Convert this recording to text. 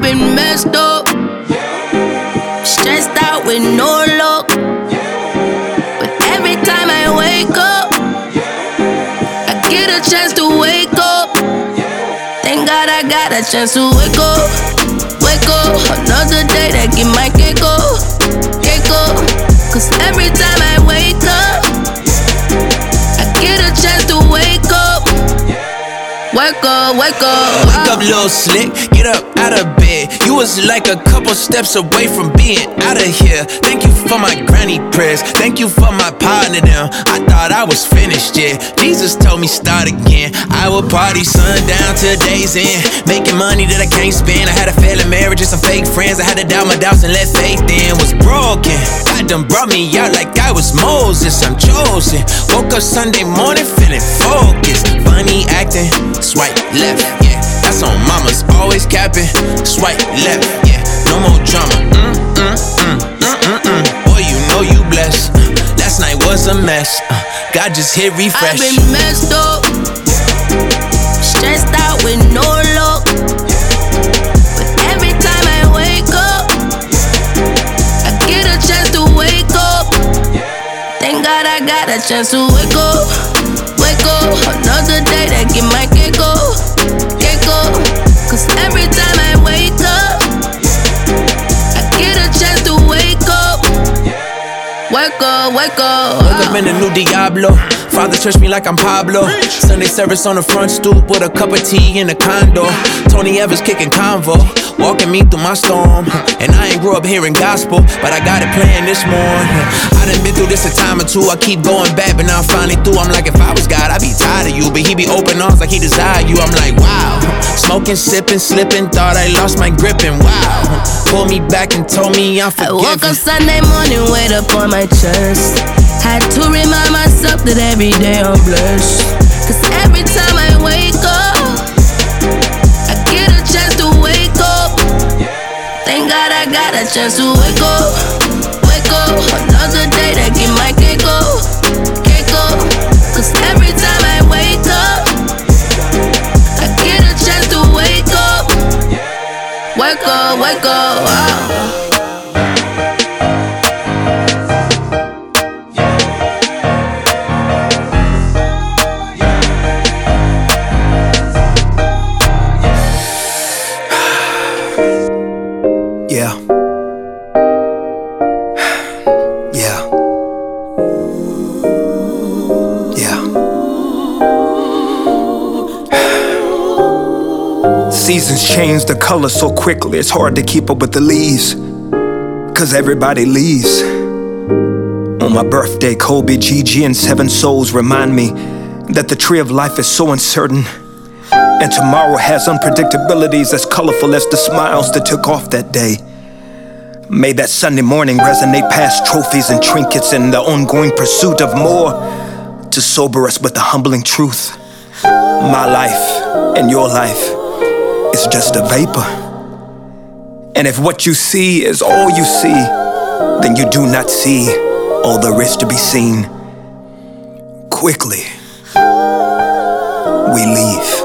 been messed up, stressed out with no luck. But every time I wake up, I get a chance to wake up. Thank God I got a chance to wake up. Wake up, another day that get my cake up. Cake up, cause every time I wake up, I get a chance to wake up. Wake up, wake up. Wake up, little slick, get up out of bed. You was like a couple steps away from being out of here. Thank you for my granny prayers, thank you for my partner them. I thought I was finished, yeah. Jesus told me start again. I would party sundown till day's end, making money that I can't spend. I had a failing marriage and some fake friends. I had to doubt my doubts and let faith in. Was broken, God done brought me out like I was Moses. I'm chosen, woke up Sunday morning feeling focused. Funny acting, swipe left, yeah. That's on mamas, always capping. Swipe left, yeah. No more drama. Boy, you know you blessed. Last night was a mess. God just hit refresh. I've been messed up, stressed out with no luck. But every time I wake up, I get a chance to wake up. Thank God I got a chance to wake up. Wake up, another day that get my cake up. Cake up, cause every time I wake up, I get a chance to wake up. Wake up, wake up. Woke up in a new Diablo. Father touched me like I'm Pablo. Sunday service on the front stoop with a cup of tea in the condo. Tony Evers kicking convo, walking me through my storm. And I ain't grew up hearing gospel, but I got it playing this morning. I done been through this a time or two. I keep going back, but now I'm finally through. I'm like, if I was God, I'd be tired of you. But he be open arms like he desire you. I'm like, wow. Smoking, sipping, slipping, thought I lost my grip and wow. Pulled me back and told me I'm forgiven. I woke up Sunday morning, weight up on my chest. Had to remind myself that every day I'm blessed. Cause every time I wake up, I get a chance to wake up. Thank God I got a chance to wake up. Wake up, another day that get my cake up. Cake up, cause every time I wake up, I get a chance to wake up. Wake up, wake up, wow. Yeah. Yeah. Yeah. Seasons change the color so quickly, it's hard to keep up with the leaves, cause everybody leaves. On my birthday, Kobe, Gigi, and 7 souls remind me that the tree of life is so uncertain, and tomorrow has unpredictabilities as colorful as the smiles that took off that day. May that Sunday morning resonate past trophies and trinkets in the ongoing pursuit of more, to sober us with the humbling truth. My life and your life is just a vapor. And if what you see is all you see, then you do not see all there is to be seen. Quickly, we leave.